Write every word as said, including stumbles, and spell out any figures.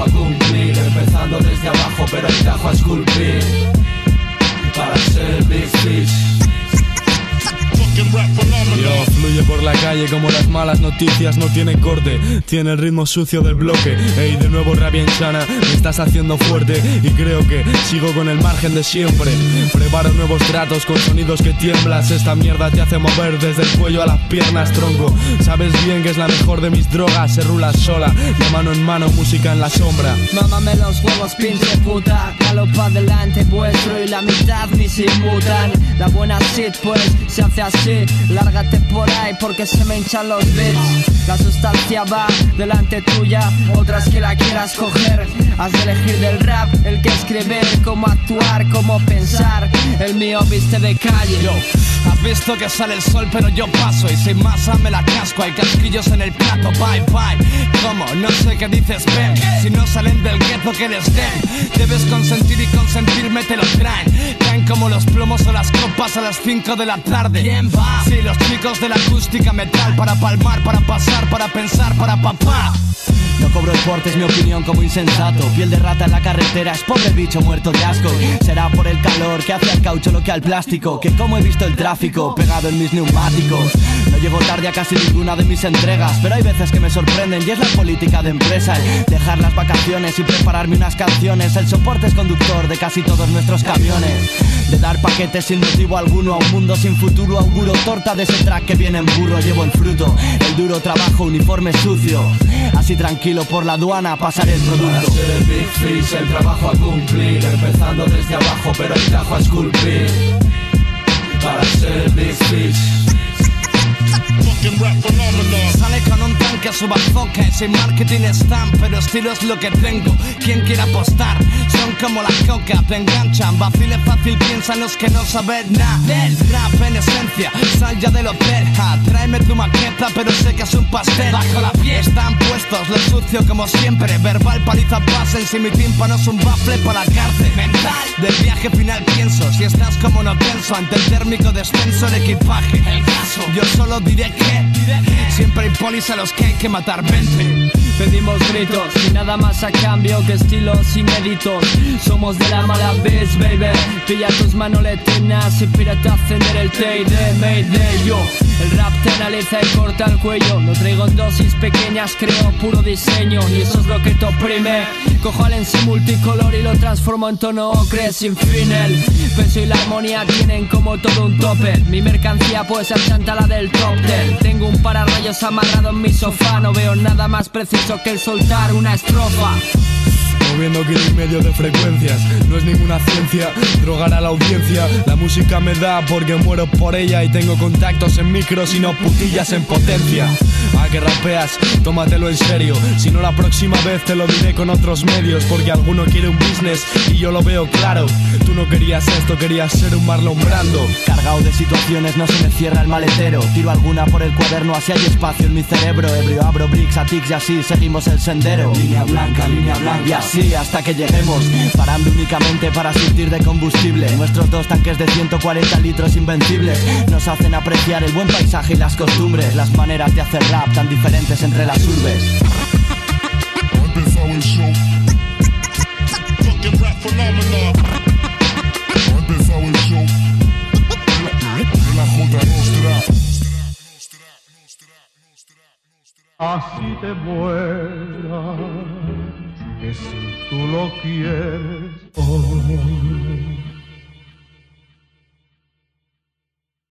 trabajo a cumplir, empezando desde abajo pero el tajo a esculpir para ser el Big Fish. Yo fluye por la calle como las malas noticias, no tiene corte, tiene el ritmo sucio del bloque. Ey, de nuevo rabia insana, me estás haciendo fuerte y creo que sigo con el margen de siempre. Preparo nuevos tratos con sonidos que tiemblas, esta mierda te hace mover desde el cuello a las piernas, tronco. Sabes bien que es la mejor de mis drogas, se rula sola, de mano en mano, música en la sombra. Mámame los huevos, pinche puta, jalo pa' delante vuestro y la mitad ni se inmutan. La buena shit pues se hace así, lárgate por ahí porque se me hinchan los beats. La sustancia va delante tuya, otras que la quieras coger. Has de elegir del rap el que escribir, cómo actuar, cómo pensar. El mío viste de calle. Yo, has visto que sale el sol pero yo paso y sin masa me la casco. Hay casquillos en el plato, bye bye. ¿Cómo? No sé qué dices, ven. Si no salen del gueto que les den, debes consentir y consentirme te lo traen. Caen como los plomos o las copas a las cinco de la tarde. ¿Quién va? Sí, los chicos de la acústica metal, para palmar, para pasar, para pensar, para papá. No cobro el porte, es mi opinión como insensato. Piel de rata en la carretera, es pobre bicho muerto de asco. Será por el calor que hace al caucho lo que al plástico, que como he visto el tráfico pegado en mis neumáticos. No llego tarde a casi ninguna de mis entregas, pero hay veces que me sorprenden y es la política de empresa. El dejar las vacaciones y prepararme unas canciones. El soporte es conductor de casi todos nuestros camiones. De dar paquetes sin motivo alguno a un mundo sin futuro. Auguro torta de ese track que viene en burro. Llevo el fruto, el duro trabajo, uniforme sucio. Así tranquilo por la aduana pasaré el producto. Para ser el Big Fish, el trabajo a cumplir, empezando desde abajo pero el tajo a esculpir para ser el Big Fish. Sale con un tanque a su bazooka y sin marketing stamp, pero estilo es lo que tengo. ¿Quién quiere apostar? Son como la coca, te enganchan. Vacile fácil, piensan los que no saben nada del rap en esencia. Sal ya del hotel, ja, tráeme tu maqueta, pero sé que es un pastel. Bajo la piel están puestos, lo sucio como siempre. Verbal, paliza, pasen, si mi tímpano es un bafle para la cárcel. Mental, del viaje final pienso. Si estás como no pienso, ante el térmico descenso del equipaje. El caso, yo solo diré que siempre hay polis a los que hay que matar. Vente. Pedimos gritos y nada más a cambio que estilos inéditos. Somos de la mala biz, baby. Pilla tus manoletinas y pírate a encender el T D, Mayday. Yo, el rap te analiza y corta el cuello. Lo traigo en dosis pequeñas, creo puro diseño. Y eso es lo que te oprime. Cojo al en sí multicolor y lo transformo en tono ocre sin fin. El peso y la armonía tienen como todo un tope. Mi mercancía puede ser tanta la del top ten. Tengo un pararrayos amarrado en mi sofá. No veo nada más preciso que el soltar una estrofa. Moviendo kilo y medio de frecuencias, no es ninguna ciencia drogar a la audiencia. La música me da porque muero por ella y tengo contactos en micros y no putillas en potencia. ¿A que rapeas? Tómatelo en serio, si no la próxima vez te lo diré con otros medios. Porque alguno quiere un business y yo lo veo claro. Tú no querías esto, querías ser un Marlon Brando. Cargado de situaciones, no se me cierra el maletero. Tiro alguna por el cuaderno, así hay espacio en mi cerebro. Ebrio, abro bricks a tics y así seguimos el sendero. Línea blanca, línea blanca. Y así hasta que lleguemos, parando únicamente para surtir de combustible. Nuestros dos tanques de ciento cuarenta litros invencibles nos hacen apreciar el buen paisaje y las costumbres. Las maneras de hacer rap tan diferentes entre las urbes. Ha empezado el show. Fucking rap phenomenon. Ha empezado el show. De la J Nostra. Así te mueras, que si tú lo quieres, oh.